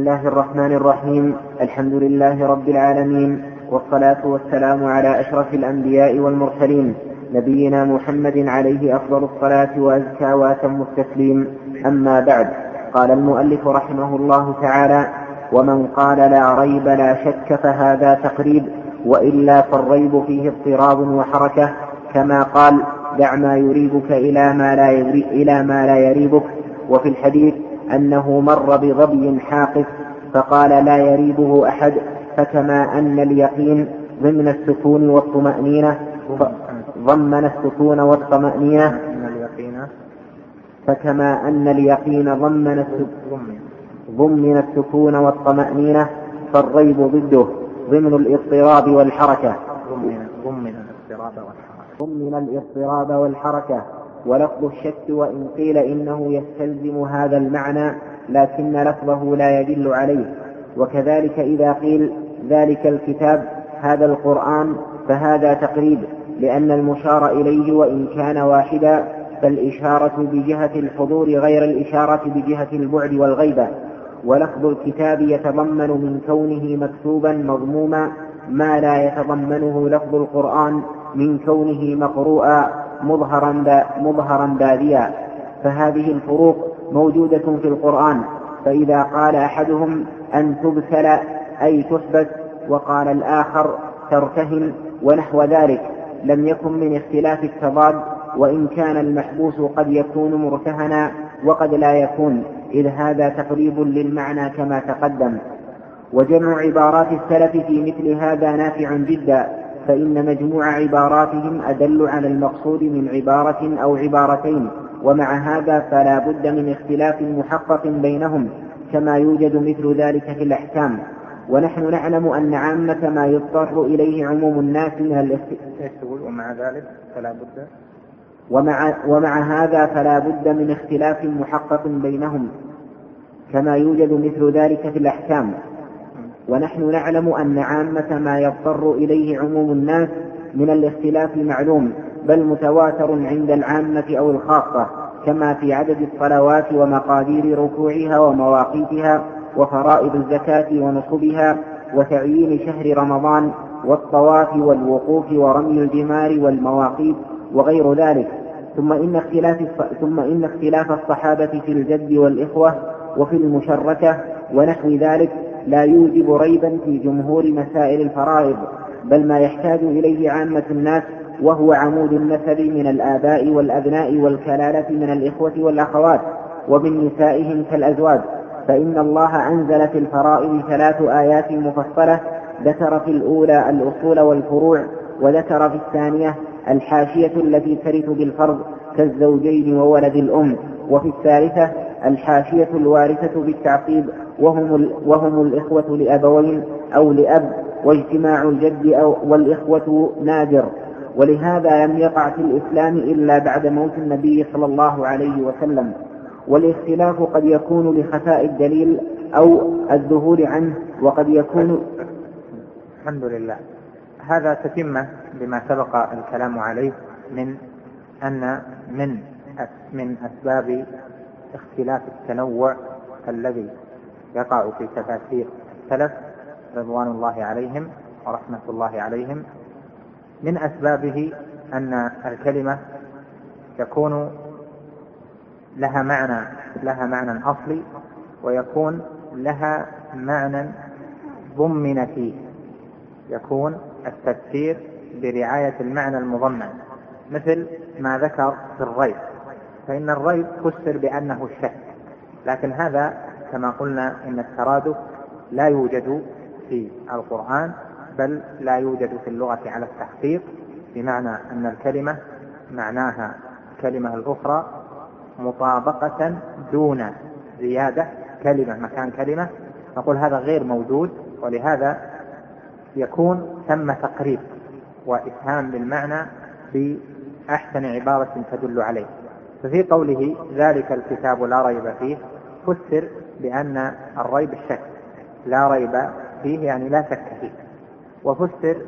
الله الرحمن الرحيم. الحمد لله رب العالمين، والصلاة والسلام على أشرف الأنبياء والمرسلين، نبينا محمد عليه أفضل الصلاة وأزكى وأتم التسليم. أما بعد، قال المؤلف رحمه الله تعالى: ومن قال لا ريب لا شك فهذا تقريب، وإلا فالريب فيه اضطراب وحركة، كما قال: دع ما يريبك إلى ما لا يريبك. وفي الحديث أنه مر بظبي حاقف فقال: لا يريبه أحد. فكما أن اليقين ضمن السكون والطمأنينة ضمن السكون والطمأنينة فكما أن اليقين ضمن السكون والطمأنينة، فالريب ضده ضمن الاضطراب والحركة. ولفظ الشك وإن قيل إنه يستلزم هذا المعنى لكن لفظه لا يدل عليه. وكذلك إذا قيل ذلك الكتاب هذا القرآن فهذا تقريب، لأن المشار إليه وإن كان واحدا فالإشارة بجهة الحضور غير الإشارة بجهة البعد والغيبة. ولفظ الكتاب يتضمن من كونه مكتوبا مضموما ما لا يتضمنه لفظ القرآن من كونه مقروءا مظهرا باديا. فهذه الفروق موجودة في القرآن. فإذا قال أحدهم أن تبسل أي تحبس، وقال الآخر ترتهن ونحو ذلك، لم يكن من اختلاف التضاد، وإن كان المحبوس قد يكون مرتهنا وقد لا يكون، إذ هذا تقريب للمعنى كما تقدم. وجمع عبارات السلف في مثل هذا نافع جدا، فإن مجموع عباراتهم أدل على المقصود من عبارة أو عبارتين. ومع هذا فلا بد من اختلاف محقق بينهم، كما يوجد مثل ذلك في الأحكام. ونحن نعلم أن عامة ما يضطر إليه عموم الناس من ومع هذا فلا بد من اختلاف محقق بينهم، كما يوجد مثل ذلك في الأحكام. ونحن نعلم أن عامة ما يضطر إليه عموم الناس من الاختلاف معلوم، بل متواتر عند العامة أو الخاصة، كما في عدد الصلوات ومقادير ركوعها ومواقيتها وفرائض الزكاة ونصبها وتعيين شهر رمضان والطواف والوقوف ورمي الجمار والمواقيت وغير ذلك. ثم إن اختلاف الصحابة في الجد والإخوة وفي المشركة ونحو ذلك لا يوجب ريبا في جمهور مسائل الفرائض، بل ما يحتاج إليه عامة الناس، وهو عمود النسب من الآباء والأبناء والكلالة من الإخوة والأخوات ومن نسائهم كالأزواج. فإن الله أنزل في الفرائض 3 آيات مفصلة، ذكر في الأولى الأصول والفروع، وذكر في الثانية الحاشية التي ترث بالفرض كالزوجين وولد الأم، وفي الثالثة الحاشية الوارثة بالتعقيب وهم الإخوة لأبوين أو لأب، واجتماع الجد والإخوة نادر. ولهذا لم يقع في الإسلام إلا بعد موت النبي صلى الله عليه وسلم. والاختلاف قد يكون لخفاء الدليل أو الذهول عنه، وقد يكون. الحمد لله. هذا تتمة لما سبق الكلام عليه من أن من أسباب اختلاف التنوع الذي يقع في تفاسير السلف رضوان الله عليهم ورحمة الله عليهم، من أسبابه أن الكلمة يكون لها معنى أصلي، ويكون لها معنى ضمن فيه، يكون التفسير برعاية المعنى المضمن، مثل ما ذكر في الريب. فإن الريب فسر بأنه الشك، لكن هذا كما قلنا إن الترادف لا يوجد في القرآن، بل لا يوجد في اللغة على التحقيق، بمعنى أن الكلمة معناها كلمة الأخرى مطابقة دون زيادة، كلمة مكان كلمة، نقول هذا غير موجود، ولهذا يكون ثم تقريب وإفهام بالمعنى بأحسن عبارة تدل عليه. ففي قوله ذلك الكتاب لا ريب فيه فسر بأن الريب الشك، لا ريب فيه يعني لا شك فيه. وفسر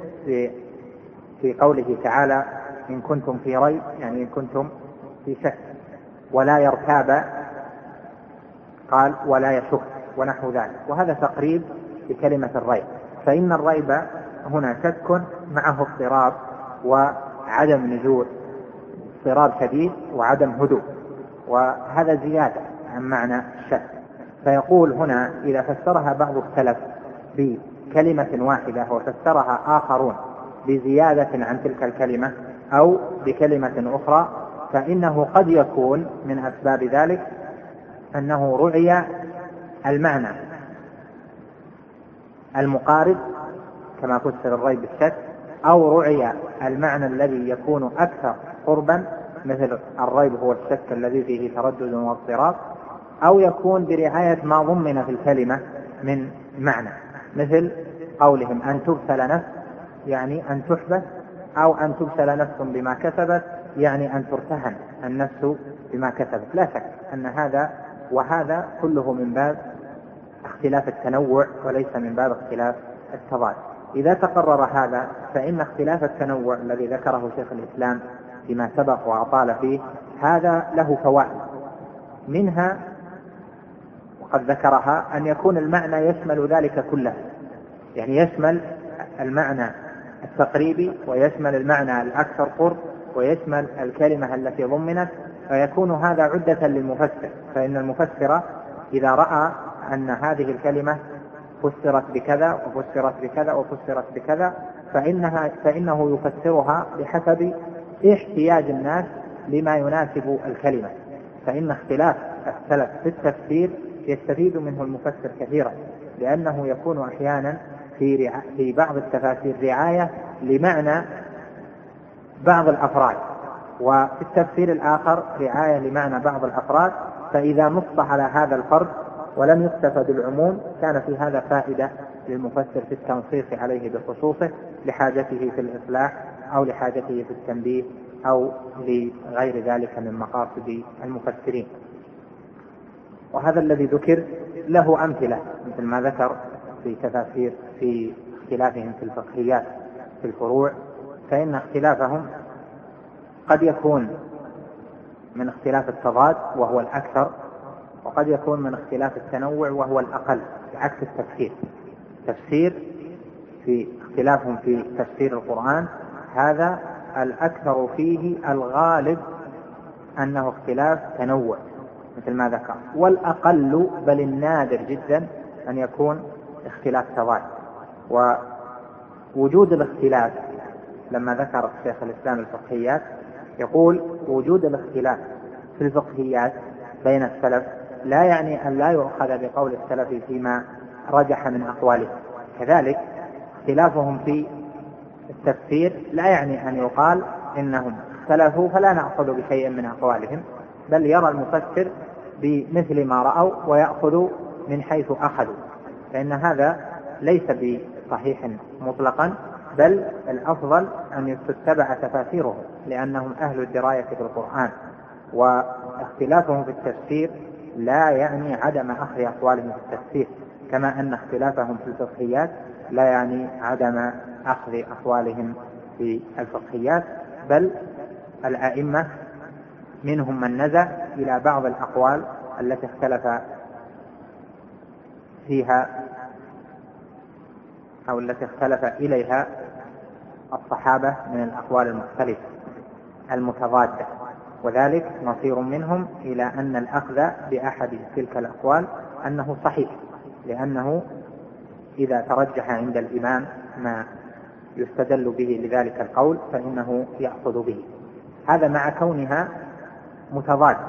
في قوله تعالى إن كنتم في ريب يعني إن كنتم في شك. ولا يرتاب قال ولا يشك، ونحو ذلك. وهذا تقريب بكلمة الريب. فإن الريب هنا شك معه اضطراب وعدم نزول، اضطراب شديد وعدم هدوء، وهذا زيادة عن معنى الشك. فيقول هنا إذا فسرها بعض السلف بكلمة واحدة وفسرها آخرون بزيادة عن تلك الكلمة أو بكلمة أخرى، فإنه قد يكون من أسباب ذلك أنه رعي المعنى المقارب كما فسر الريب بالشك، أو رعي المعنى الذي يكون أكثر قربا مثل الريب هو الشك الذي فيه تردد واضطراب، أو يكون برعاية ما ضمن في الكلمة من معنى، مثل قولهم أن تبسل نفس يعني أن تحبس، أو أن تبسل نفس بما كسبت يعني أن ترتهن النفس بما كسبت. لا شك أن هذا وهذا كله من باب اختلاف التنوع وليس من باب اختلاف التضاد. إذا تقرر هذا فإن اختلاف التنوع الذي ذكره شيخ الإسلام فيما سبق وأطال فيه هذا له فوائد، منها وقد ذكرها أن يكون المعنى يشمل ذلك كله، يعني يشمل المعنى التقريبي ويشمل المعنى الأكثر قرب ويشمل الكلمة التي ضمنت، فيكون هذا عدة للمفسر. فإن المفسر إذا رأى أن هذه الكلمة فسرت بكذا وفسرت بكذا وفسرت بكذا فإنه يفسرها بحسب احتياج الناس لما يناسب الكلمة. فإن اختلاف السلف في التفسير يستفيد منه المفسر كثيرا، لأنه يكون أحيانا في بعض التفاسير رعاية لمعنى بعض الأفراد، وفي التفسير الآخر رعاية لمعنى بعض الأفراد، فإذا نص على هذا الفرد ولم يستفد العموم كان في هذا فائدة للمفسر في التنصيص عليه بخصوصه لحاجته في الإصلاح أو لحاجته في التنبيه أو لغير ذلك من مقاصد المفسرين. وهذا الذي ذكر له أمثلة مثل ما ذكر في تفاسير في اختلافهم في الفقهيات في الفروع، فإن اختلافهم قد يكون من اختلاف التضاد وهو الأكثر، وقد يكون من اختلاف التنوع وهو الأقل، بعكس التفسير. تفسير في اختلافهم في تفسير القرآن هذا الأكثر فيه الغالب أنه اختلاف تنوع مثل ما ذكر، والأقل بل النادر جدا أن يكون اختلاف تضاد. ووجود الاختلاف لما ذكر شيخ الإسلام الفقهيات يقول وجود الاختلاف في الفقهيات بين السلف لا يعني أن لا يؤخذ بقول السلف فيما رجح من أقواله، كذلك اختلافهم في التفسير لا يعني أن يقال إنهم اختلفوا فلا نأخذ بشيء من أقوالهم، بل يرى المفسر بمثل ما رأوا ويأخذ من حيث أخذوا، فإن هذا ليس بصحيح مطلقا، بل الأفضل أن تتبع تفاسيرهم لأنهم أهل الدراية في القرآن. واختلافهم في التفسير لا يعني عدم أخذ أقوالهم في التفسير، كما أن اختلافهم في الفقهيات لا يعني عدم أخذ أقوالهم في الفقهيات، بل الأئمة منهم من نزع إلى بعض الأقوال التي اختلف فيها أو التي اختلف إليها الصحابة من الأقوال المختلفة المتضادة، وذلك نصير منهم إلى أن الأخذ بأحد تلك الأقوال أنه صحيح، لأنه إذا ترجح عند الإمام ما يستدل به لذلك القول فإنه يأخذ به، هذا مع كونها متضادة،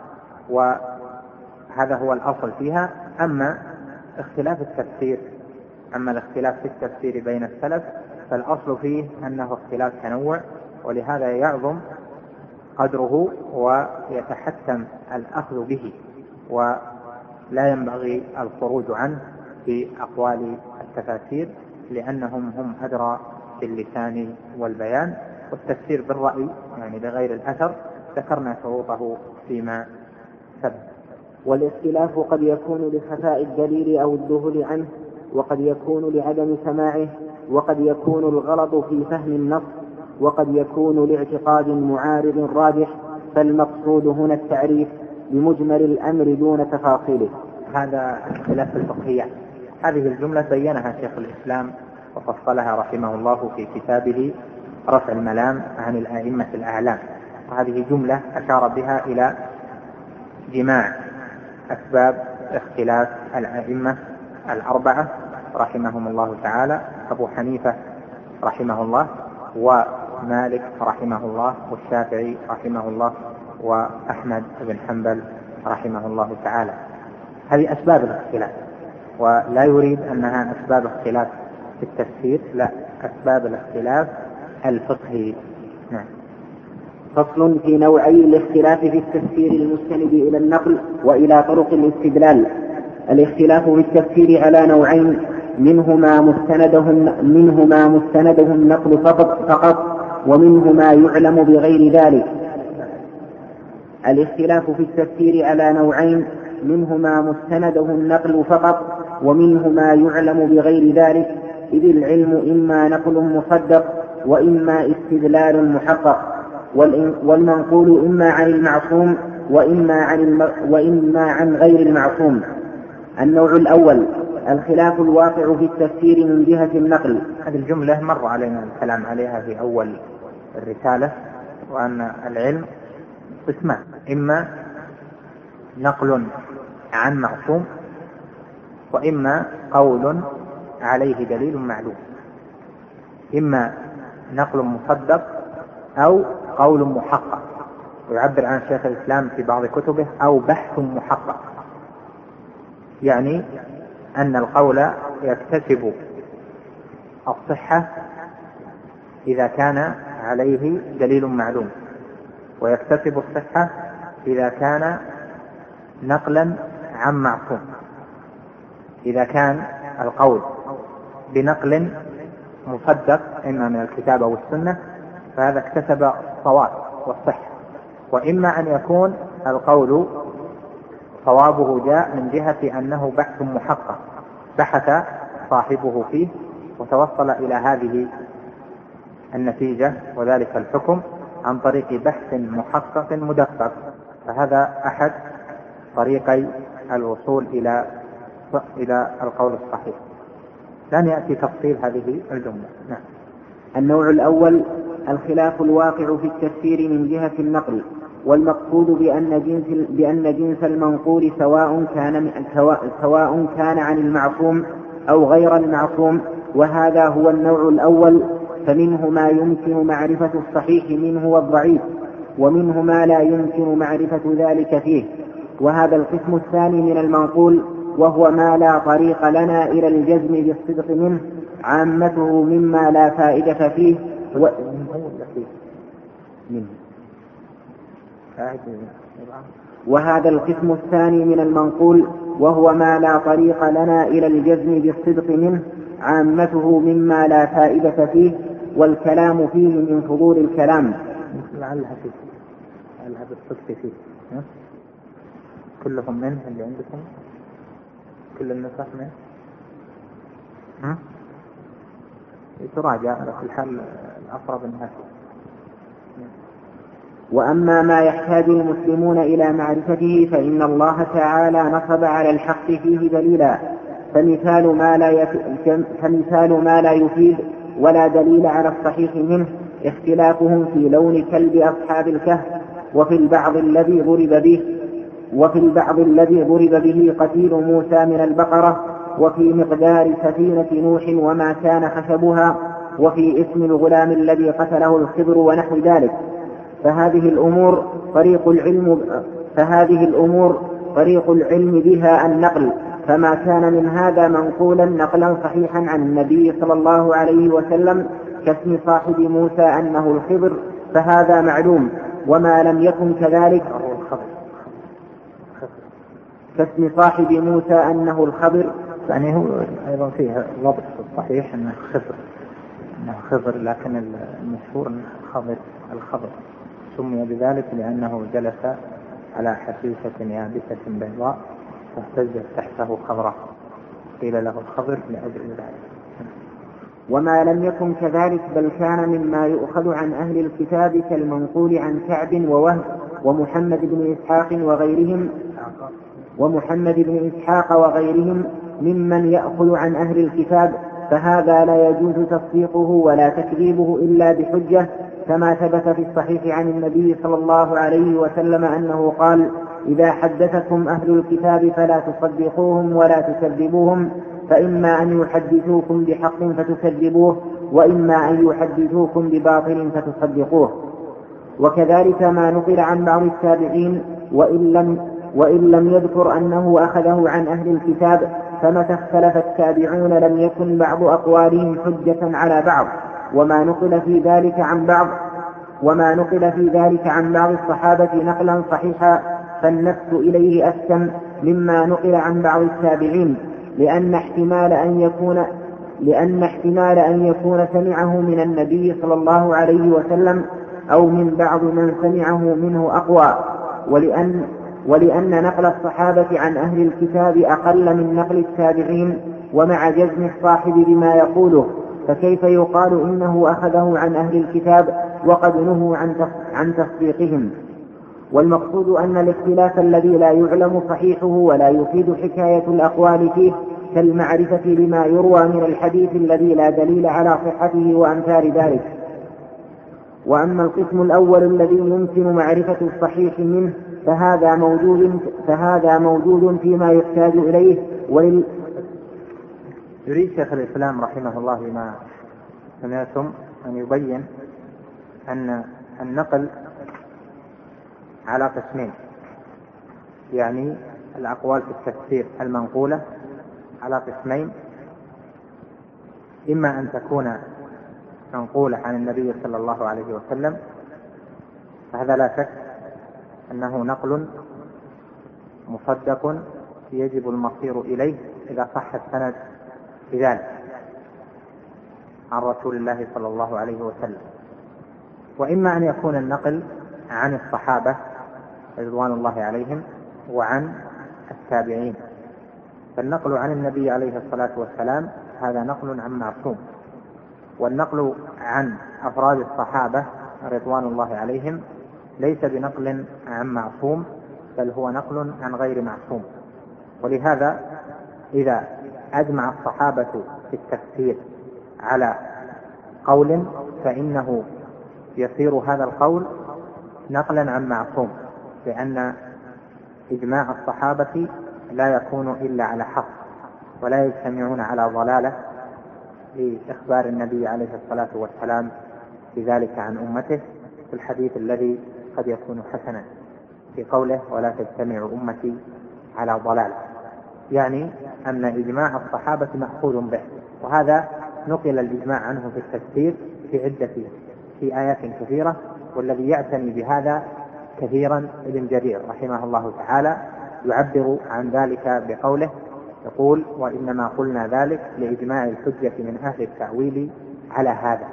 وهذا هو الأصل فيها. أما اختلاف التفسير، أما الاختلاف في التفسير بين السلف فالأصل فيه أنه اختلاف تنوع، ولهذا يعظم قدره ويتحتم الأخذ به، ولا ينبغي الخروج عنه في أقوال التفاسير، لأنهم هم أدرى باللسان والبيان، والتفسير بالرأي يعني بغير الأثر ذكرنا شروطه فيما سبق. والاختلاف قد يكون لخفاء الدليل أو الذهول عنه، وقد يكون لعدم سماعه، وقد يكون الغلط في فهم النص، وقد يكون لاعتقاد معارض راجح، فالمقصود هنا التعريف بمجمل الأمر دون تفاصيله. هذا اختلاف الفقهيات. هذه الجملة بينها شيخ الإسلام وفصلها رحمه الله في كتابه رفع الملام عن الأئمة الأعلام، وهذه جملة أشار بها إلى جماع أسباب اختلاف الأئمة الأربعة رحمهم الله تعالى، أبو حنيفة رحمه الله، ومالك رحمه الله، والشافعي رحمه الله، وأحمد بن حنبل رحمه الله تعالى. هذه أسباب الاختلاف، ولا يريد أنها أسباب اختلاف في التفسير، لا، أسباب الاختلاف الفقهي. نعم. فصل في نوعي الاختلاف في التفسير المستند إلى النقل وإلى طرق الاستدلال. الاختلاف في التفسير على نوعين، منهما مستنده النقل فقط، ومنهما يعلم بغير ذلك. الاختلاف في التفسير على نوعين، منهما مستنده النقل فقط، ومنهما يعلم بغير ذلك، إذ العلم إما نقل مصدق وإما استدلال محقق، والمنقول إما عن المعصوم وإما عن غير المعصوم. النوع الأول الخلاف الواقع في التفسير من جهة النقل. هذه الجملة مر علينا الكلام عليها في أول الرسالة، وأن العلم قسمان، إما نقل عن معصوم، وإما قول عليه دليل معلوم، إما نقل مصدق أو قول محقق، ويعبر عن شيخ الإسلام في بعض كتبه أو بحث محقق، يعني أن القول يكتسب الصحة إذا كان عليه دليل معلوم، ويكتسب الصحة إذا كان نقلا عن معصوم. إذا كان القول بنقل مصدق إما من الكتاب أو السنة فهذا اكتسب الصواب والصحة، وإما أن يكون القول صوابه جاء من جهة أنه بحث محقق، بحث صاحبه فيه وتوصل إلى هذه النتيجة وذلك الحكم عن طريق بحث محقق مدقق، فهذا أحد طريقي الوصول إلى القول الصحيح. لن يأتي تفصيل هذه الجملة. نعم. النوع الأول الخلاف الواقع في التفسير من جهة النقل، والمقصود بأن جنس المنقول سواء كان عن المعصوم أو غير المعصوم، وهذا هو النوع الأول. فمنه ما يمكن معرفة الصحيح منه والضعيف، ومنه ما لا يمكن معرفة ذلك فيه. وهذا القسم الثاني من المنقول، وهو ما لا طريق لنا إلى الجزم بالصدق منه، عامته مما لا فائدة فيه وهذا القسم الثاني من المنقول، وهو ما لا طريق لنا إلى الجزم بالصدق منه، عامته مما لا فائدة فيه، والكلام فيه من فضول الكلام. لعلها بالصدق فيه. كلهم منه اللي عندكم، كل النسخ منه يتراجع على كل حال الأقرب الناس. وأما ما يحتاج المسلمون إلى معرفته فإن الله تعالى نصب على الحق فيه دليلا، فمثال ما لا يفيد ولا دليل على الصحيح منه اختلافهم في لون كلب أصحاب الكهف، وفي البعض الذي ضرب به قتيل موسى من البقرة، وفي مقدار سفينة نوح وما كان خشبها، وفي اسم الغلام الذي قتله الخضر ونحو ذلك. فهذه الأمور طريق العلم بها النقل، فما كان من هذا منقولا نقلا صحيحا عن النبي صلى الله عليه وسلم كاسم صاحب موسى أنه الخضر فهذا معلوم، وما لم يكن كذلك كاسم صاحب موسى أنه الخضر، يعني هو أيضا فيه ضبط الصحيح أنه خضر، لكن المشهور أنه الخضر سمي بذلك لأنه جلس على حشيشة يابسة بيضاء فاهتزت تحته خضراء، قيل له الخضر لأجل ذلك. وما لم يكن كذلك بل كان مما يؤخذ عن أهل الكتاب كالمنقول عن كعب ووهب ومحمد بن إسحاق وغيرهم ومحمد بن إسحاق وغيرهم ممن يأخذ عن أهل الكتاب، فهذا لا يجوز تصديقه ولا تكذيبه إلا بحجة، كما ثبت في الصحيح عن النبي صلى الله عليه وسلم أنه قال: إذا حدثكم أهل الكتاب فلا تصدقوهم ولا تكذبوهم، فإما أن يحدثوكم بحق فتكذبوه، وإما أن يحدثوكم بباطل فتصدقوه. وكذلك ما نقل عن بعض التابعين وإن لم يذكر أنه أخذه عن أهل الكتاب، فمتى اختلف التابعون لم يكن بعض أقوالهم حجة على بعض، وما نقل في ذلك عن بعض الصحابة نقلا صحيحا فالنفس إليه أحسن مما نقل عن بعض التابعين، لأن احتمال أن يكون سمعه من النبي صلى الله عليه وسلم أو من بعض من سمعه منه أقوى، ولأن نقل الصحابة عن أهل الكتاب أقل من نقل التابعين، ومع جزم الصاحب بما يقوله، فكيف يقال إنه أخذه عن أهل الكتاب وقد نهوا عن تصديقهم؟ والمقصود أن الاختلاف الذي لا يعلم صحيحه ولا يفيد حكاية الأقوال فيه كالمعرفة بما يروى من الحديث الذي لا دليل على صحته وأمثال ذلك. وأما القسم الأول الذي يمكن معرفة الصحيح منه فهذا موجود فيما يحتاج إليه. يريد شيخ الإسلام رحمه الله بما سمعتم أن يبين أن النقل على قسمين، يعني الأقوال في التفسير المنقولة على قسمين: إما أن تكون منقولة عن النبي صلى الله عليه وسلم، فهذا لا شك أنه نقل مصدق يجب المصير إليه إذا صح السند بذلك عن رسول الله صلى الله عليه وسلم. وإما أن يكون النقل عن الصحابة رضوان الله عليهم وعن التابعين، فالنقل عن النبي عليه الصلاة والسلام هذا نقل عن معصوم، والنقل عن أفراد الصحابة رضوان الله عليهم ليس بنقل عن معصوم، بل هو نقل عن غير معصوم. ولهذا إذا أجمع الصحابة في التفسير على قول فإنه يصير هذا القول نقلا عن معصوم، لأن إجماع الصحابة لا يكون إلا على حق، ولا يجتمعون على ضلالة لإخبار النبي عليه الصلاة والسلام بذلك عن أمته في الحديث الذي قد يكون حسنا في قوله: ولا تجتمع أمتي على ضلالة، يعني أن إجماع الصحابة مأخوذ به. وهذا نقل الإجماع عنه في التفسير في آيات كثيرة، والذي يعتني بهذا كثيرا ابن جرير رحمه الله تعالى يعبر عن ذلك بقوله، يقول: وإنما قلنا ذلك لإجماع الحجة من أهل التأويل على هذا،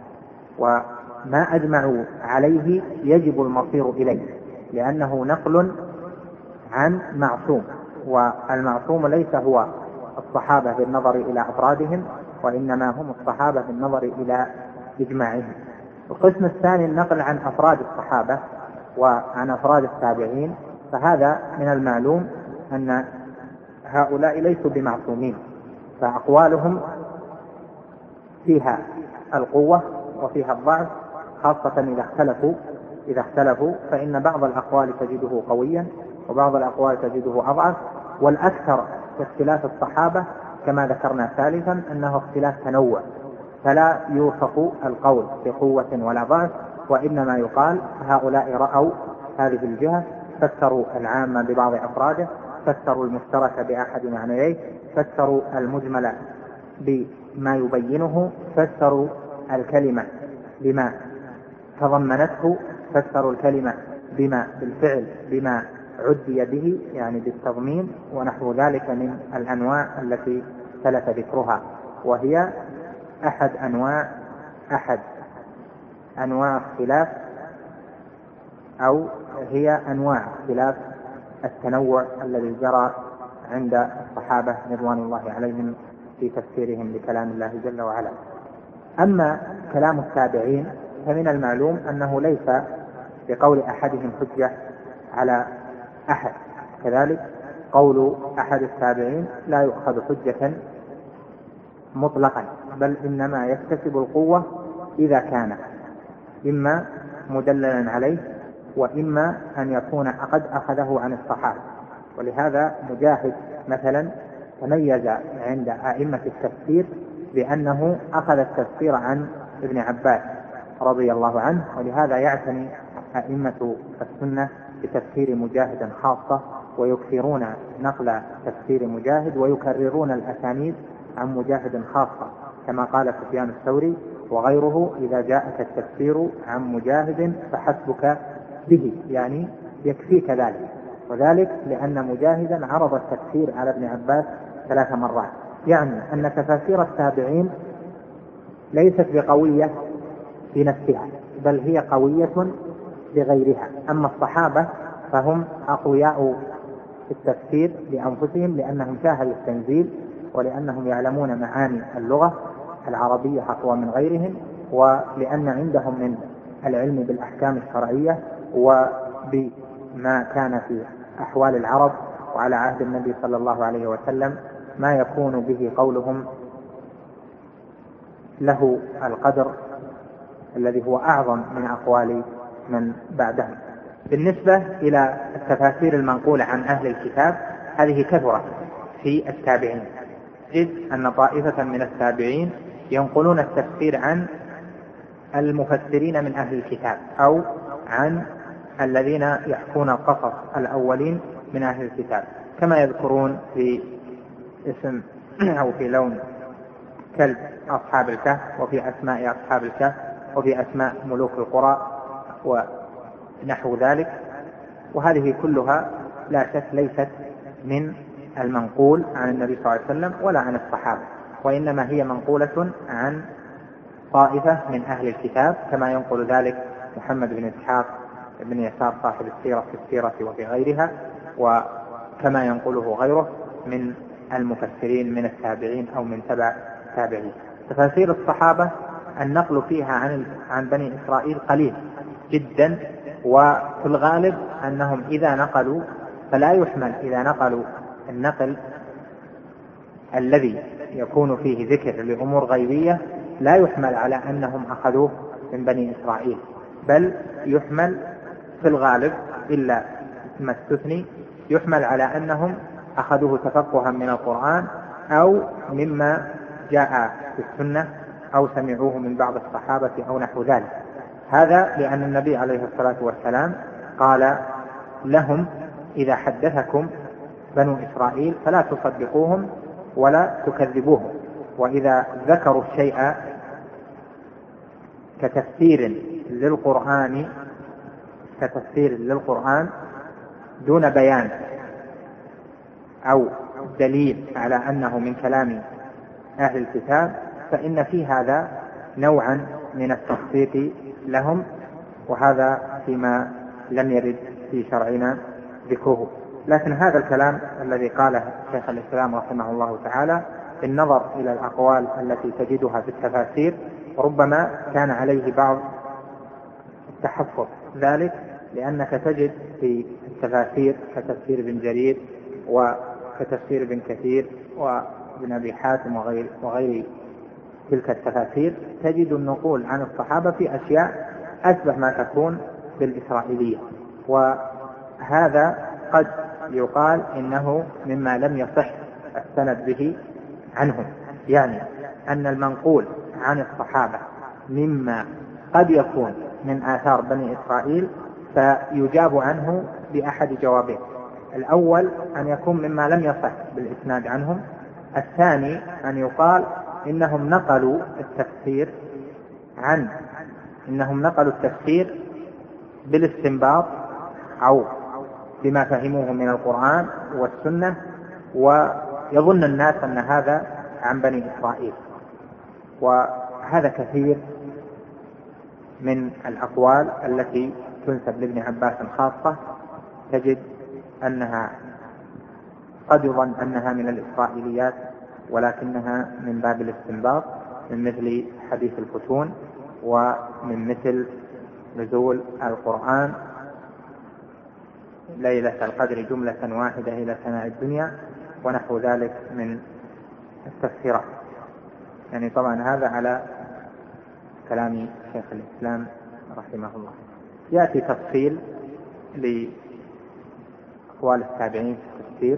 وما أجمعوا عليه يجب المصير إليه، لأنه نقل عن معصوم، والمعصوم ليس هو الصحابة بالنظر إلى أفرادهم، وإنما هم الصحابة بالنظر إلى إجماعهم. القسم الثاني النقل عن أفراد الصحابة وعن أفراد التابعين، فهذا من المعلوم أن هؤلاء ليسوا بمعصومين، فأقوالهم فيها القوة وفيها الضعف، خاصة إذا اختلفوا فإن بعض الأقوال تجده قويا وبعض الأقوال تجده أضعف، والأكثر في اختلاف الصحابة كما ذكرنا ثالثا أنه اختلاف تنوع، فلا يوصف القول بقوة ولا ضعف، وإنما يقال هؤلاء رأوا هذه الجهة، فسروا العامة ببعض أفراده، فسروا المشترك بأحد معنييه، فسروا المجمل بما يبينه، فسروا الكلمة بما تضمنته، فسروا الكلمة بالفعل بما عدي به، يعني بالتضمين، ونحو ذلك من الأنواع التي ثلث ذكرها، وهي أحد أنواع اختلاف، أو هي أنواع اختلاف التنوع الذي جرى عند الصحابة رضوان الله عليهم في تفسيرهم لكلام الله جل وعلا. أما كلام التابعين فمن المعلوم أنه ليس بقول أحدهم حجة على أحد، كذلك قول أحد التابعين لا يؤخذ حجة مطلقا، بل إنما يكتسب القوة إذا كان إما مدللا عليه وإما أن يكون قد أخذه عن الصحابة. ولهذا مجاهد مثلا تميز عند أئمة التفسير بأنه أخذ التفسير عن ابن عباس رضي الله عنه، ولهذا يعتني أئمة السنة بتفسير مجاهد خاصة، ويكثرون نقل تفسير مجاهد ويكررون الأسانيد عن مجاهد خاصة، كما قال سفيان الثوري وغيره: إذا جاءك التفسير عن مجاهد فحسبك به، يعني يكفيك ذلك. وذلك لأن مجاهدا عرض التفسير على ابن عباس 3 مرات، يعني أن تفاسير التابعين ليست بقوية بنفسها، بل هي قوية بغيرها. أما الصحابة فهم أقوياء في التفسير لأنفسهم، لأنهم شاهدوا التنزيل ولأنهم يعلمون معاني اللغة العربية أقوى من غيرهم، ولأن عندهم من العلم بالأحكام الشرعية وبما كان في أحوال العرب وعلى عهد النبي صلى الله عليه وسلم ما يكون به قولهم له القدر الذي هو أعظم من أقوال من بعدهم. بالنسبة إلى التفاسير المنقولة عن أهل الكتاب، هذه كثرة في التابعين، إذ أن طائفة من التابعين ينقلون التفسير عن المفسرين من أهل الكتاب أو عن الذين يحكون القصص الأولين من أهل الكتاب، كما يذكرون في اسم أو في لون كلب أصحاب الكهف، وفي أسماء أصحاب الكهف، وفي أسماء ملوك القرى ونحو ذلك. وهذه كلها لا شك ليست من المنقول عن النبي صلى الله عليه وسلم ولا عن الصحابة، وإنما هي منقولة عن طائفة من أهل الكتاب، كما ينقل ذلك محمد بن إسحاق بن يسار صاحب السيرة في السيرة وفي غيرها، وكما ينقله غيره من المفسرين من التابعين أو من تبع التابعين. تفاسير الصحابة النقل فيها عن بني إسرائيل قليل جدا، وفي الغالب أنهم إذا نقلوا فلا يحمل، إذا نقلوا النقل الذي يكون فيه ذكر لأمور غيبية لا يحمل على أنهم أخذوه من بني إسرائيل، بل يحمل في الغالب إلا ما استثني يحمل على أنهم أخذوه تفقها من القرآن أو مما جاء في السنة أو سمعوه من بعض الصحابة أو نحو ذلك. هذا لأن النبي عليه الصلاة والسلام قال لهم: إذا حدثكم بنو إسرائيل فلا تصدقوهم ولا تكذبوهم، وإذا ذكروا الشيء كتفسير للقرآن دون بيان أو دليل على أنه من كلام أهل الكتاب، فإن في هذا نوعا من التصديق لهم، وهذا فيما لم يرد في شرعنا ذكره. لكن هذا الكلام الذي قاله شيخ الإسلام رحمه الله تعالى بالنظر إلى الأقوال التي تجدها في التفاسير ربما كان عليه بعض التحفظ، ذلك لأنك تجد في التفاسير كتفسير ابن جرير وكتفسير ابن كثير وابن أبي حاتم وغير تلك التفاسير تجد النقول عن الصحابة في أشياء أشبه ما تكون بالإسرائيلية، وهذا قد يقال إنه مما لم يصح السند به عنهم، يعني أن المنقول عن الصحابة مما قد يكون من آثار بني إسرائيل فيجاب عنه بأحد جوابين: الأول أن يكون مما لم يصح بالإسناد عنهم، الثاني أن يقال إنهم نقلوا التفسير بالاستنباط أو بما فهموه من القرآن والسنة، ويظن الناس أن هذا عن بني إسرائيل. وهذا كثير من الأقوال التي تنسب لابن عباس خاصة تجد أنها قد يظن أنها من الإسرائيليات ولكنها من باب الاستنباط، من مثل حديث الفتون ومن مثل نزول القرآن ليلة القدر جملة واحدة إلى سماء الدنيا ونحو ذلك من التفسيرات. يعني طبعا هذا على كلام شيخ الإسلام رحمه الله. يأتي تفصيل لأقوال التابعين في التفسير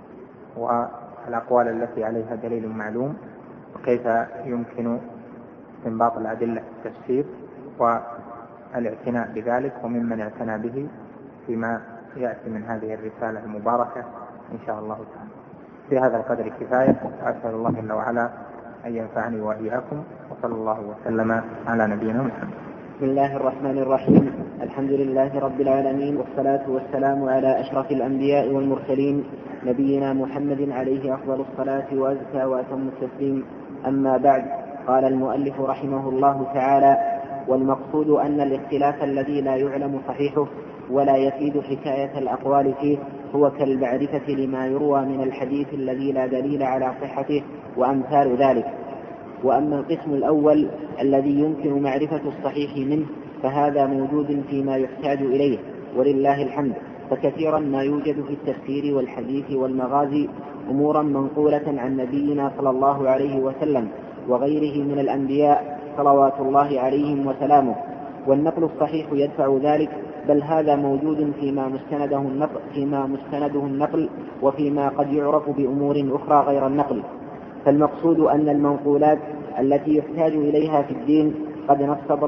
والأقوال التي عليها دليل معلوم، وكيف يمكن استنباط الأدلة في التفسير والاعتناء بذلك وممن اعتنى به فيما يأتي من هذه الرسالة المباركة إن شاء الله تعالى. في هذا القدر كفاية، أسأل الله جل وعلا أن ينفعني وإياكم، وصلى الله وسلم على نبينا محمد. بسم الله الرحمن الرحيم. الحمد لله رب العالمين، والصلاة والسلام على أشرف الأنبياء والمرسلين نبينا محمد عليه أفضل الصلاة وأزكى وأتم التسليم. أما بعد، قال المؤلف رحمه الله تعالى: والمقصود أن الاختلاف الذي لا يعلم صحيحه ولا يفيد حكاية الأقوال فيه هو كالمعرفة لما يروى من الحديث الذي لا دليل على صحته وأمثال ذلك. وأما القسم الأول الذي يمكن معرفة الصحيح منه فهذا موجود فيما يحتاج إليه ولله الحمد، فكثيرا ما يوجد في التفسير والحديث والمغازي أمورا منقولة عن نبينا صلى الله عليه وسلم وغيره من الأنبياء صلوات الله عليهم وسلامه، والنقل الصحيح يدفع ذلك، بل هذا موجود فيما مستنده النقل وفيما قد يعرف بأمور أخرى غير النقل. فالمقصود أن المنقولات التي يحتاج إليها في الدين قد نصب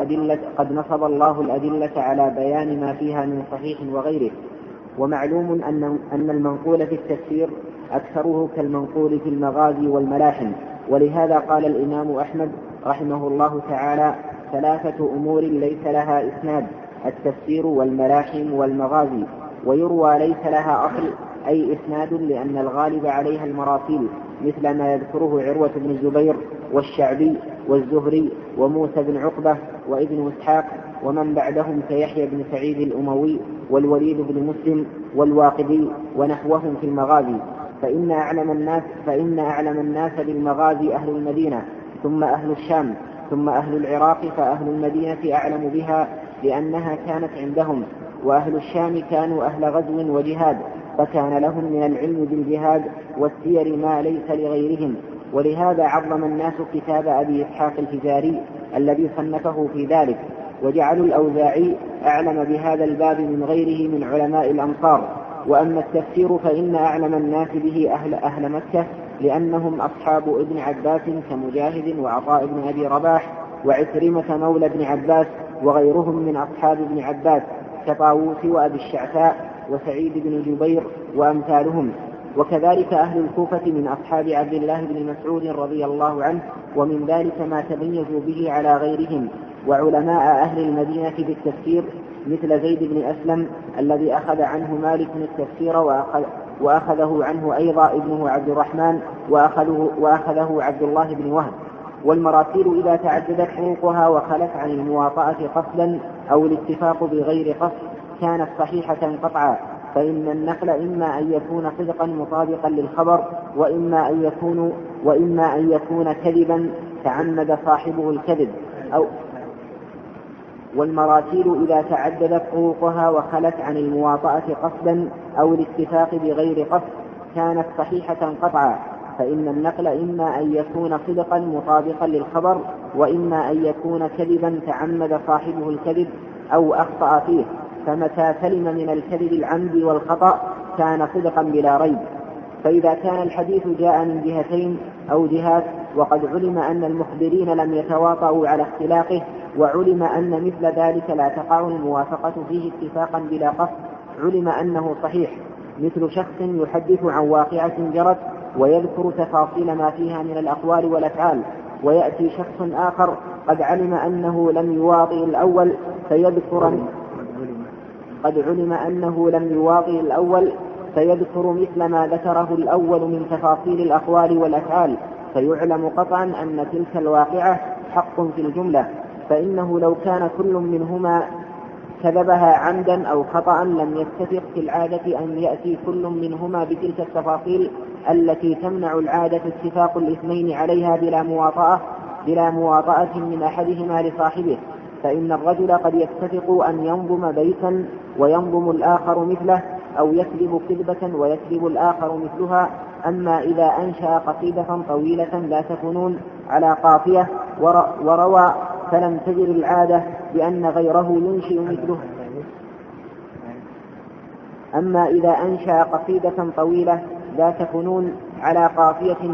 الله الأدلة على بيان ما فيها من صحيح وغيره. ومعلوم أن المنقول في التفسير أكثره كالمنقول في المغازي والملاحم، ولهذا قال الإمام أحمد رحمه الله تعالى: 3 أمور ليس لها إسناد: التفسير والملاحم والمغازي. ويروى ليس لها أصل أي إسناد، لأن الغالب عليها المراسيل، مثل ما يذكره عروة بن الزبير والشعبي والزهري وموسى بن عقبة وابن إسحاق ومن بعدهم كيحيى بن سعيد الأموي والوليد بن مسلم والواقدي ونحوهم في المغازي. فإن أعلم الناس بالمغازي أهل المدينة، ثم أهل الشام، ثم أهل العراق، فأهل المدينة أعلم بها لأنها كانت عندهم، وأهل الشام كانوا أهل غزو وجهاد، فكان لهم من العلم بالجهاد والسير ما ليس لغيرهم. ولهذا عظم الناس كتاب أبي إسحاق الفزاري الذي صنفه في ذلك، وجعلوا الأوزاعي أعلم بهذا الباب من غيره من علماء الأمصار. وأما التفسير فإن أعلم الناس به أهل مكة، لأنهم أصحاب ابن عباس كمجاهد وعطاء بن أبي رباح وعكرمة مولى بن عباس وغيرهم من أصحاب ابن عباس كطاووس وأبي الشعثاء وسعيد بن جبير وأمثالهم. وكذلك أهل الكوفة من أصحاب عبد الله بن مسعود رضي الله عنه، ومن ذلك ما تميزوا به على غيرهم. وعلماء أهل المدينة بالتفسير مثل زيد بن أسلم الذي أخذ عنه مالك التفسير وأخذه عنه أيضا ابنه عبد الرحمن وأخذه عبد الله بن وهب. والمراسيل إذا تعددت حقوقها وخلت عن المواطأة قصدا أو الاتفاق بغير قصد كانت صحيحة قطعا، فإن النقل إما أن يكون صدقا مطابقا للخبر، وإما أن يكون كذبا تعمد صاحبه الكذب. والمراسيل إذا تعددت حقوقها وخلت عن المواطأة قصدا أو الاتفاق بغير قصد كانت صحيحة قطعا، فإن النقل إما أن يكون صدقا مطابقا للخبر، وإما أن يكون كذبا تعمد صاحبه الكذب أو أخطأ فيه، فمتى سلم من الكذب العمد والخطأ كان صدقا بلا ريب. فإذا كان الحديث جاء من جهتين أو جهات، وقد علم أن المخبرين لم يتواطؤوا على اختلاقه، وعلم أن مثل ذلك لا تقع الموافقة فيه اتفاقا بلا قصد، علم أنه صحيح، مثل شخص يحدث عن واقعة جرت ويذكر تفاصيل ما فيها من الأقوال والأفعال، ويأتي شخص آخر قد علم أنه لم يواطئ الأول فيذكر مثل ما ذكره الأول من تفاصيل الأقوال والأفعال، فيعلم قطعا أن تلك الواقعة حق في الجملة، فإنه لو كان كل منهما كذبها عمدا أو خطأ لم يتفق في العادة أن يأتي كل منهما بتلك التفاصيل التي تمنع العادة اتفاق الاثنين عليها بلا مواطأة من أحدهما لصاحبه. فإن الرجل قد يتفق أن ينظم بيتا وينظم الآخر مثله، أو يكذب كذبة ويكذب الآخر مثلها. أما إذا أنشأ قصيدة طويلة لا تكونون على قافية وروى فلم تجر العادة بأن غيره ينشئ مثله. أما إذا أنشأ قصيدة طويلة لا تكونون على قافية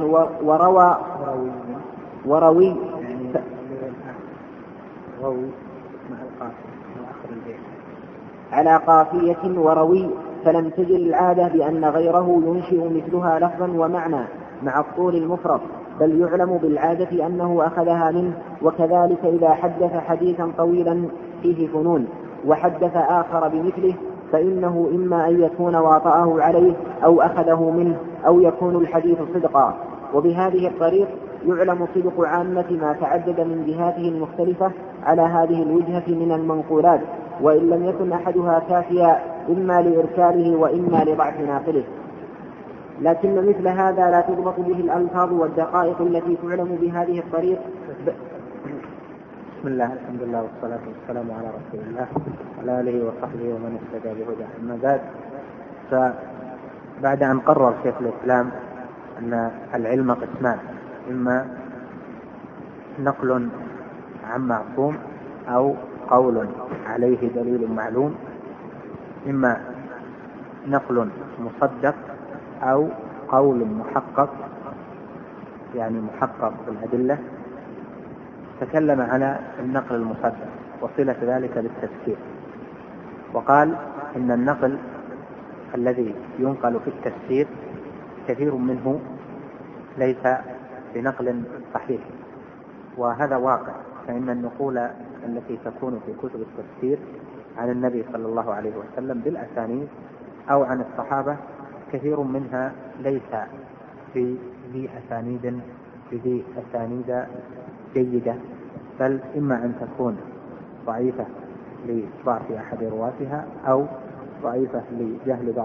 وروي على قافية وروي فلم تجر العادة بأن غيره ينشئ مثلها لفظا ومعنى مع الطول المفرط، بل يعلم بالعادة أنه أخذها منه. وكذلك إذا حدث حديثا طويلا فيه فنون وحدث آخر بمثله فإنه إما أن يكون واطأه عليه أو أخذه منه، أو يكون الحديث صدقا. وبهذه الطريق يعلم صدق عامة ما تعدد من جهاته المختلفة على هذه الوجهة من المنقولات، وإن لم يكن أحدها كافيا إما لإرساله وإما لضعف ناقله. لكن مثل هذا لا تضبط به الألفاظ والدقائق التي تعلم بهذه الطريق. بسم الله، الحمد لله والصلاة والسلام على رسول الله وعلى آله وصحبه ومن اهتدى بهداه. أما بعد، فبعد أن قرر شيخ الإسلام أن العلم قسمان: إما نقل عن معصوم أو قول عليه دليل معلوم، إما نقل مصدق أو قول محقق يعني محقق بالأدلة. تكلم على النقل المصدق وصلة ذلك بالتفسير، وقال إن النقل الذي ينقل في التفسير كثير منه ليس بنقل صحيح، وهذا واقع. فإن النقول التي تكون في كتب التفسير عن النبي صلى الله عليه وسلم بالأسانيد أو عن الصحابة كثير منها ليس بذي أسانيد جيدة، بل إما أن تكون ضعيفة لضعف أحد رواتها، أو ضعيفة لجهالة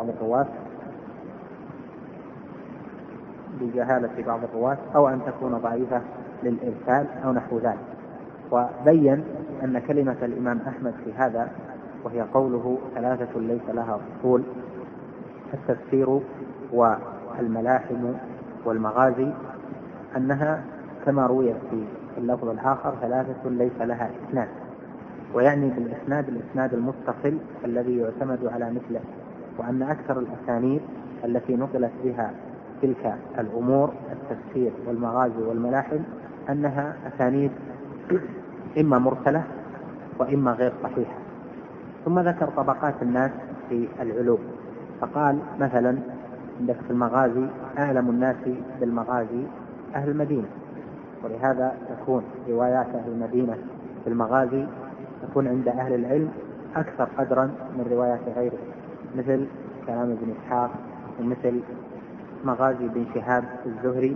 بعض الرواة، أو أن تكون ضعيفة للإرسال أو نحو ذلك. وبين أن كلمة الإمام أحمد في هذا، وهي قوله 3 ليس لها أصول: التفسير والملاحم والمغازي، أنها كما روي في اللفظ الآخر 3 ليس لها إسناد، ويعني بالإسناد المتصل الذي يعتمد على مثله. وأن أكثر الأسانيد التي نقلت بها تلك الأمور التفسير والمغازي والملاحم أنها أسانيد إما مرسلة وإما غير صحيحة. ثم ذكر طبقات الناس في العلوم، فقال مثلا عندك في المغازي أعلم الناس بالمغازي أهل المدينة، ولهذا تكون روايات أهل المدينة في المغازي تكون عند أهل العلم أكثر قدرا من روايات غيره، مثل كلام ابن إسحاق، ومثل مغازي بن شهاب الزهري،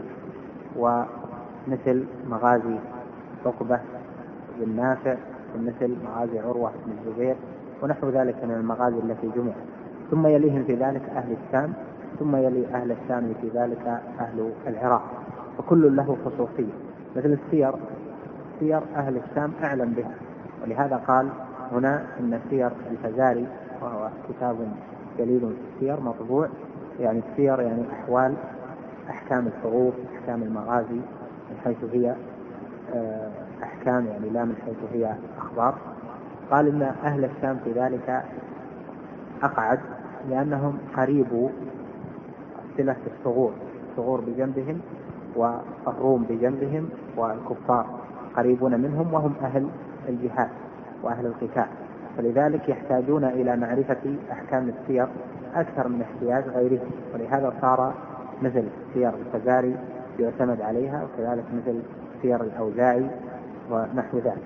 ومثل مغازي عقبة بن نافع، ومثل مغازي عروة بن الزبير، ونحو ذلك من المغازي التي جمعت. ثم يليهم في ذلك أهل الشام، ثم يلي أهل الشام في ذلك أهل العراق، فكل له خصوصية. مثل السير أهل الشام أعلم بها، ولهذا قال هنا إن سير الفزاري، وهو كتاب جليل في السير مطبوع، يعني السير يعني أحوال أحكام الحروف، أحكام المغازي من حيث هي أحكام، يعني لا من حيث هي أخبار. قال إن أهل الشام في ذلك أقعد، لأنهم قريبوا صلة الثغور بجنبهم، والروم بجنبهم، والكفار قريبون منهم، وهم أهل الجهاد وأهل القتال، فلذلك يحتاجون إلى معرفة أحكام السير أكثر من احتياج غيرهم. ولهذا صار مثل سير الفزاري يعتمد عليها، وكذلك مثل سير الأوزاعي ونحو ذلك.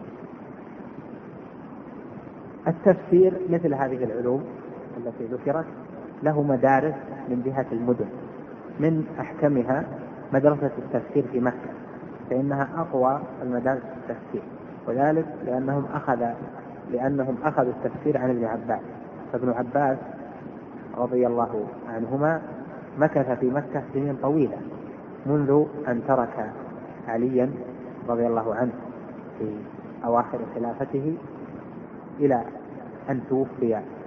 التفسير مثل هذه العلوم التي ذكرت له مدارس من جهة المدن، من أحكمها مدرسة التفسير في مكة، فإنها أقوى المدارس التفسير، وذلك لأنهم أخذوا التفسير عن ابن عباس. فابن عباس رضي الله عنهما مكث في مكة سنين طويلة، منذ أن ترك عليا رضي الله عنه في أواخر خلافته إلى أن توفي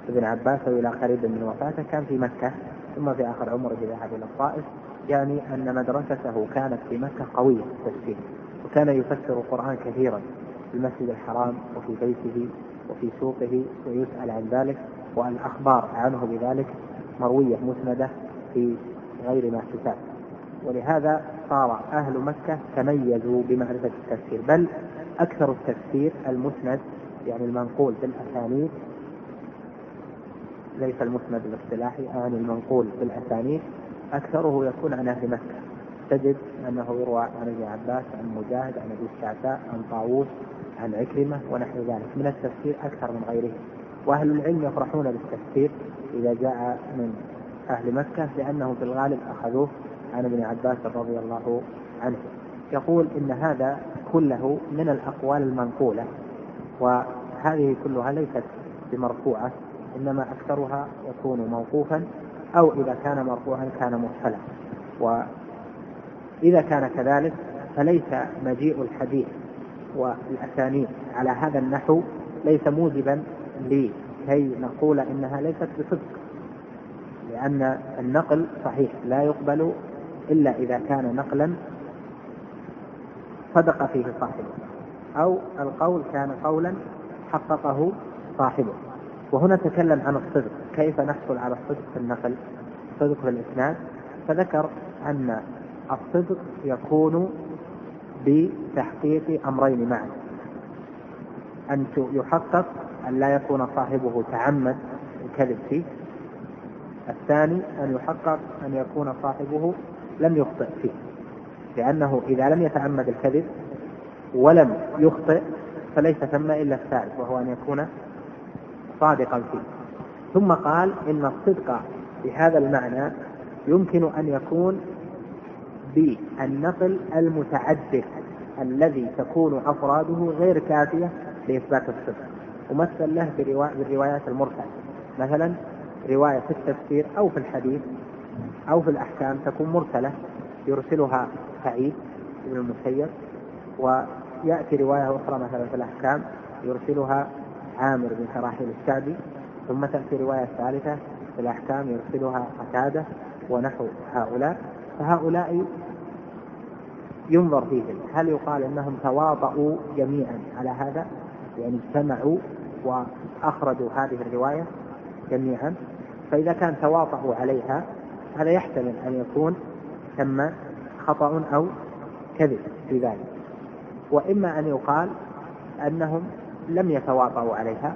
ابن عباس إلى قريب من وفاته كان في مكة، ثم في آخر عمره ذهب إلى الطائف، يعني أن مدرسته كانت في مكة قوية في التفسير، وكان يفسر القرآن كثيرا في المسجد الحرام وفي بيته وفي سوقه، ويسأل عن ذلك، والأخبار عنه بذلك مروية مسندة في غير ما كتاب. ولهذا صار أهل مكة تميزوا بمعرفة التفسير، بل أكثر التفسير المسند، يعني المنقول بالأسانيد، ليس المسند الاصطلاحي، يعني المنقول بالأسانيد أكثره يكون عن أهل مكة. تجد أنه يروى عن ابن عباس، عن مجاهد، عن أبي الشعثاء، عن طاووس، عن عكرمة ونحو ذلك من التفسير أكثر من غيره. وأهل العلم يفرحون بالتفسير إذا جاء من أهل مكة، لأنه في الغالب أخذوه عن ابن عباس رضي الله عنه. يقول إن هذا كله من الأقوال المنقولة، وهذه كلها ليست بمرفوعة، إنما أكثرها يكون موقوفا، أو إذا كان مرفوعا كان مرسلا. وإذا كان كذلك فليس مجيء الحديث والأسانيد على هذا النحو ليس موجبا لكي نقول إنها ليست بصدق، لأن النقل صحيح لا يقبل إلا إذا كان نقلا صدق فيه صاحبه، أو القول كان قولا حققه صاحبه. وهنا تكلم عن الصدق، كيف نحصل على الصدق في النقل، الصدق في الإسناد، فذكر أن الصدق يكون بتحقيق أمرين معا: أن يحقق أن لا يكون صاحبه تعمد الكذب فيه، الثاني أن يحقق أن يكون صاحبه لم يخطئ فيه، لأنه إذا لم يتعمد الكذب ولم يخطئ فليس ثم إلا الثالث، وهو أن يكون صادقا فيه. ثم قال إن الصدق بهذا المعنى يمكن أن يكون بالنقل المتعدد الذي تكون أفراده غير كافية لإثبات الصدق، ومثل له بالروايات المرسلة، مثلا رواية في التفسير أو في الحديث أو في الأحكام تكون مرسلة يرسلها سعيد بن المسيب، ويأتي رواية أخرى مثلا في الأحكام يرسلها عامر بن شراحيل الشعبي، ثم تأتي رواية ثالثة في الأحكام يرسلها قتادة ونحو هؤلاء. فهؤلاء ينظر فيهم هل يقال أنهم تواطؤوا جميعا على هذا، يعني اجتمعوا وأخرجوا هذه الرواية جميعا، فإذا كان تواطؤوا عليها هذا يحتمل أن يكون ثم خطأ أو كذب في ذلك. وإما أن يقال أنهم لم يتواطؤوا عليها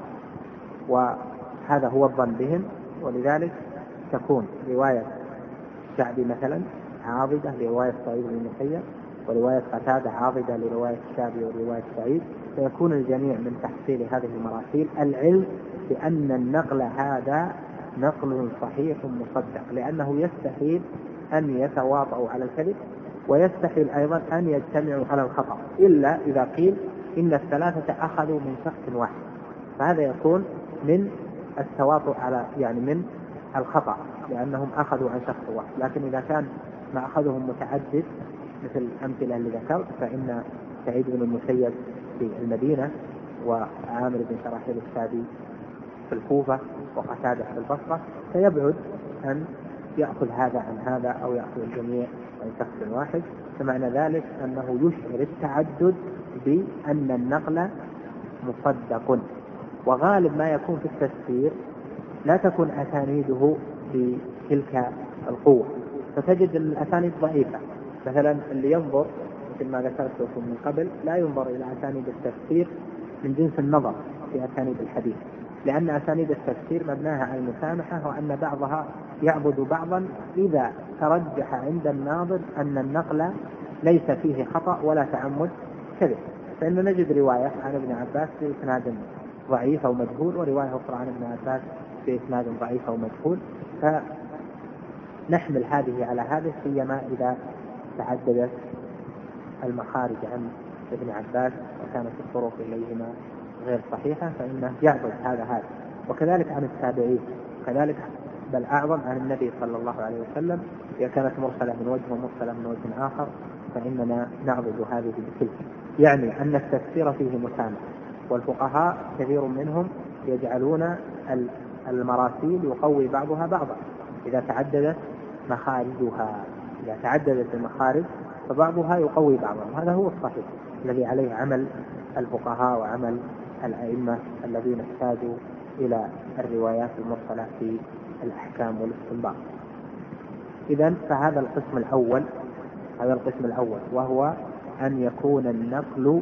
وهذا هو الظن بهم، ولذلك تكون رواية الشعبي مثلا عاضدة لرواية سعيد بن المسيب، ورواية قتادة عاضدة لرواية الشعبي ورواية سعيد، فيكون الجميع من تحصيل هذه المراسيل العلم بأن النقل هذا نقل صحيح مصدق، لأنه يستحيل أن يتواطؤوا على الكذب، ويستحيل أيضا أن يجتمعوا على الخطأ إلا إذا قيل إن الثلاثة أخذوا من شخص واحد، فهذا يكون من التواطؤ على يعني من الخطأ لأنهم أخذوا عن شخص واحد. لكن إذا كان ما أخذهم متعدد مثل الأمثلة اللي ذكرت، فإن سعيد بن المسيب في المدينة، وعامر بن شراحيل الشعبي في الكوفة، وقتادة في البصرة، فيبعد أن يأخذ هذا عن هذا أو يأخذ الجميع عن شخص واحد. فمعنى ذلك أنه يشعر التعدد بأن النقل مصدق. وغالب ما يكون في التفسير لا تكون أسانيده بتلك القوة، فتجد الأسانيد ضعيفة. مثلا اللي ينظر مثل ما ذكرت لكم من قبل لا ينظر إلى أسانيد التفسير من جنس النظر في أسانيد الحديث، لأن أسانيد التفسير مبناها على المسامحة، وأن بعضها يعبد بعضا إذا ترجح عند الناظر أن النقل ليس فيه خطأ ولا تعمد كذب. فإن نجد رواية عن ابن عباس بإسناد ضعيف أو مجهول، ورواية أخرى عن ابن عباس بإسناد ضعيف أو مجهول، فنحمل هذه على هذه، سيما إذا تعددت المخارج عن ابن عباس وكانت الطرق إليهما غير صحيحة، فإنه يعبد هذا. وكذلك عن التابعين، كذلك بل أعظم عن النبي صلى الله عليه وسلم، إذا كانت مرسلة من وجه ومرسلة من وجه آخر فإننا نعبد هذه بكل. يعني أن التفسير فيه مسامحة، والفقهاء كثير منهم يجعلون المراسيل يقوي بعضها بعضا إذا تعددت مخارجها. إذا تعددت المخارج فبعضها يقوي بعضها، وهذا هو الصحيح الذي عليه عمل الفقهاء وعمل الأئمة الذين احتاجوا إلى الروايات المرسلة في الأحكام والاستنباط. إذن فهذا القسم الأول، هذا القسم الأول، وهو أن يكون النقل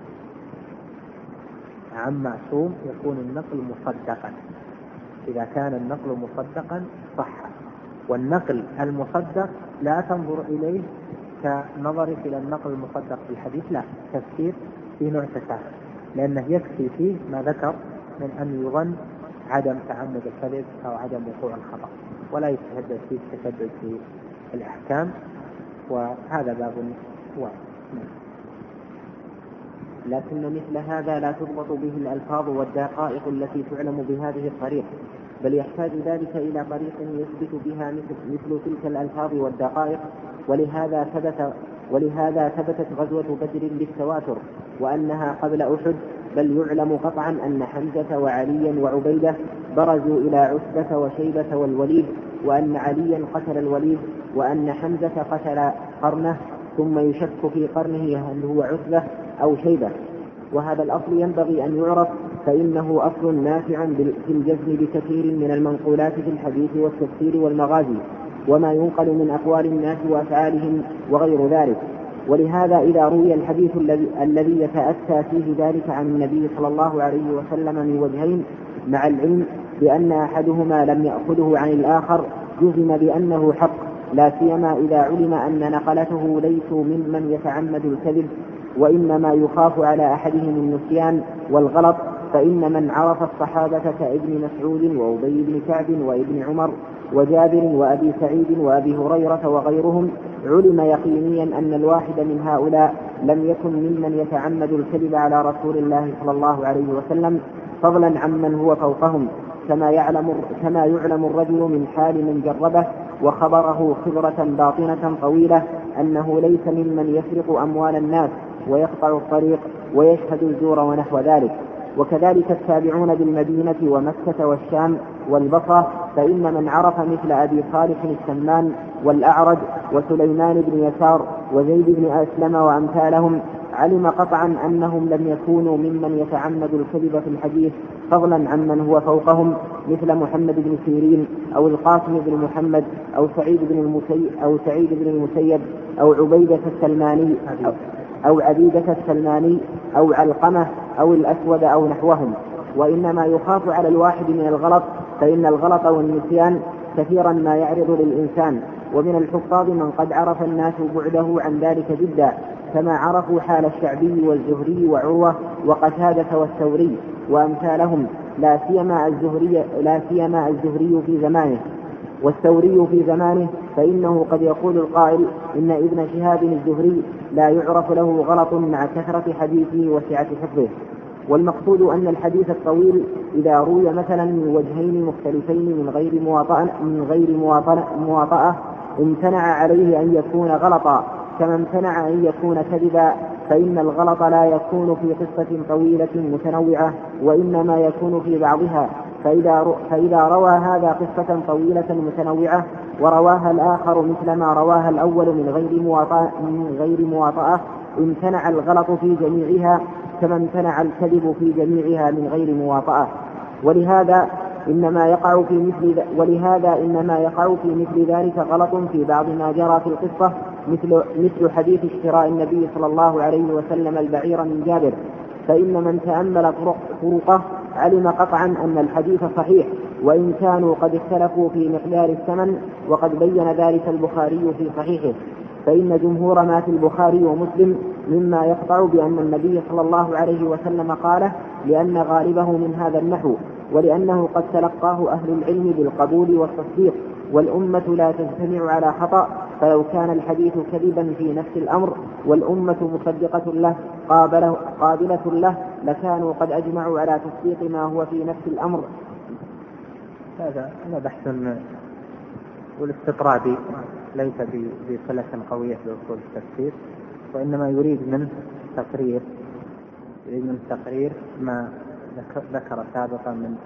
عن معصوم، يكون النقل مصدقا. إذا كان النقل مصدقا صح. والنقل المصدق لا تنظر إليه كنظرك إلى النقل المصدق في الحديث، لا، تفسير في نوع تساهل، لأنه يكفي فيه ما ذكر من أن يظن عدم تعمد الكذب أو عدم وقوع الخطأ، ولا يتشدد فيه التشدد في الأحكام، وهذا باب واحد. لكن مثل هذا لا تضبط به الألفاظ والدقائق التي تعلم بهذه الطريق، بل يحتاج ذلك إلى طريق يثبت بها مثل تلك الألفاظ والدقائق. ولهذا ثبتت غزوة بدر بالتواتر وأنها قبل أحد، بل يعلم قطعا أن حمزة وعليا وعبيدة برزوا إلى عتبة وشيبة والوليد، وأن عليا قتل الوليد، وأن حمزة قتل قرنه، ثم يشك في قرنه هل هو عتبة أو شيبة. وهذا الأصل ينبغي أن يعرف، فإنه أصل نافع في الجزم بكثير من المنقولات في الحديث والتفسير والمغازي، وما ينقل من أقوال الناس وأفعالهم وغير ذلك. ولهذا إذا روي الحديث الذي يتأتى فيه ذلك عن النبي صلى الله عليه وسلم من وجهين، مع العلم بأن أحدهما لم يأخذه عن الآخر، جزم بأنه حق، لا سيما إذا علم أن نقلته ليسوا ممن يتعمد الكذب، وإنما يخاف على أحدهم النسيان والغلط. فإن من عرف الصحابة كابن مسعود وأبي بن كعب وابن عمر وجابر وأبي سعيد وأبي هريرة وغيرهم، علم يقينيا أن الواحد من هؤلاء لم يكن ممن يتعمد الكذب على رسول الله صلى الله عليه وسلم، فضلا عمن هو فوقهم، كما يعلم الرجل من حال من جربه وخبره خبرة باطنة طويلة أنه ليس ممن يسرق أموال الناس ويقطع الطريق ويشهد الزور ونحو ذلك. وكذلك التابعون بالمدينة ومكة والشام والبصرة، فإن من عرف مثل أبي صالح السمان والأعرج وسليمان بن يسار وزيد بن أسلم وأمثالهم، علم قطعا أنهم لم يكونوا ممن يتعمد الكذب في الحديث، فضلا عمن هو فوقهم، مثل محمد بن سيرين أو القاسم بن محمد أو سعيد بن المسيب أو عبيدة السلماني أو عبيدة السلماني أو علقمة أو الأسود أو نحوهم. وإنما يخاف على الواحد من الغلط، فإن الغلط والنسيان كثيرا ما يعرض للإنسان. ومن الحفاظ من قد عرف الناس بعده عن ذلك جدا، كما عرفوا حال الشعبي والزهري وعروة وقتادة والثوري وأمثالهم، لا سيما الزهري في زمانه والثوري في زمانه، فإنه قد يقول القائل إن ابن شهاب الزهري لا يعرف له غلط مع كثرة حديثه وسعة حفظه. والمقصود أن الحديث الطويل إذا روي مثلا من وجهين مختلفين من غير مواطأة امتنع عليه أن يكون غلطا، كما امتنع أن يكون كذبا، فإن الغلط لا يكون في قصة طويلة متنوعة، وإنما يكون في بعضها. فإذا روى هذا قصة طويلة متنوعة ورواها الآخر مثل ما رواها الأول من غير مواطأة امتنع الغلط في جميعها، كما امتنع الكذب في جميعها من غير مواطأة. ولهذا إنما يقع في مثل ذلك غلط في بعض ما جرى في القصة، مثل حديث اشتراء النبي صلى الله عليه وسلم البعير من جابر، فإن من تأمل طرقه علم قطعا أن الحديث صحيح، وإن كانوا قد اختلفوا في مقدار الثمن، وقد بين ذلك البخاري في صحيحه. فإن جمهور ما في البخاري ومسلم مما يقطع بأن النبي صلى الله عليه وسلم قاله، لأن غالبه من هذا النحو، ولأنه قد تلقاه أهل العلم بالقبول والتصديق، والأمة لا تجتمع على خطأ، فلو كان الحديث كذبا في نفس الأمر والأمة مصدقة له قابلة له لكانوا قد أجمعوا على تصديق ما هو في نفس الأمر. هذا بحث والاستطرادي ليس بصلة قوية بأصول التفسير، وإنما يريد منه تقرير ما ذكر سابقا من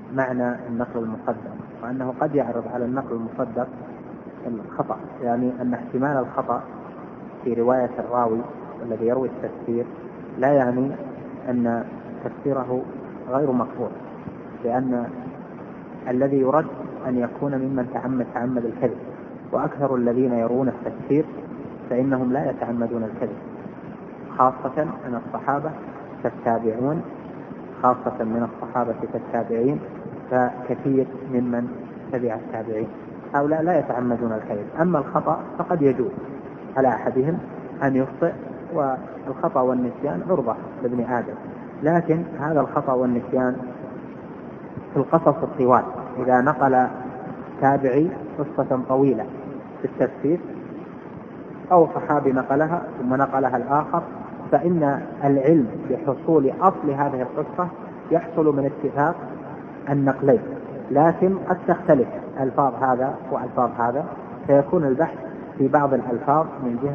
معنى النقل المصدق، وأنه قد يعرض على النقل المصدق الخطأ، يعني أن احتمال الخطأ في رواية الراوي الذي يروي التفسير لا يعني أن تفسيره غير مقبول، لأن الذي يرد أن يكون ممن تعمد الكذب، وأكثر الذين يرون التفسير فإنهم لا يتعمدون الكذب، خاصة من الصحابة كالتابعون، خاصة من الصحابة كالتابعين، فكثير ممن تبع التابعين هؤلاء لا يتعمدون الكذب. أما الخطأ فقد يجوز على أحدهم أن يخطئ، والخطأ والنسيان عرضة لابن آدم، لكن هذا الخطأ والنسيان في القصص الطوال، إذا نقل تابعي قصة طويلة في التفسير أو صحابي نقلها ثم نقلها الآخر، فإن العلم بحصول أصل هذه القصة يحصل من اتفاق النقلين، لكن قد تختلف ألفاظ هذا وألفاظ هذا، فيكون البحث في بعض الألفاظ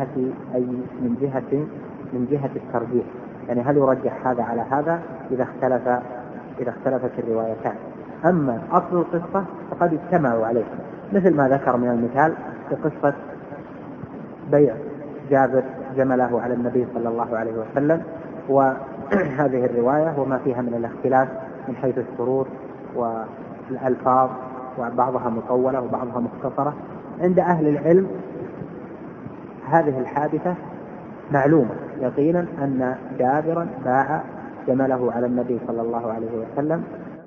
من جهة الترجيح، يعني هل يرجح هذا على هذا إذا اختلفت الروايتان. أما أصل القصة فقد اجتمعوا عليه، مثل ما ذكر من المثال في قصة بيع جابر جمله على النبي صلى الله عليه وسلم، وهذه الرواية وما فيها من الاختلاف من حيث الشروط والألفاظ، وبعضها مطولة وبعضها مختصرة. عند أهل العلم هذه الحادثة معلومة يقينا أن جابرا باع جمله على النبي صلى الله عليه وسلم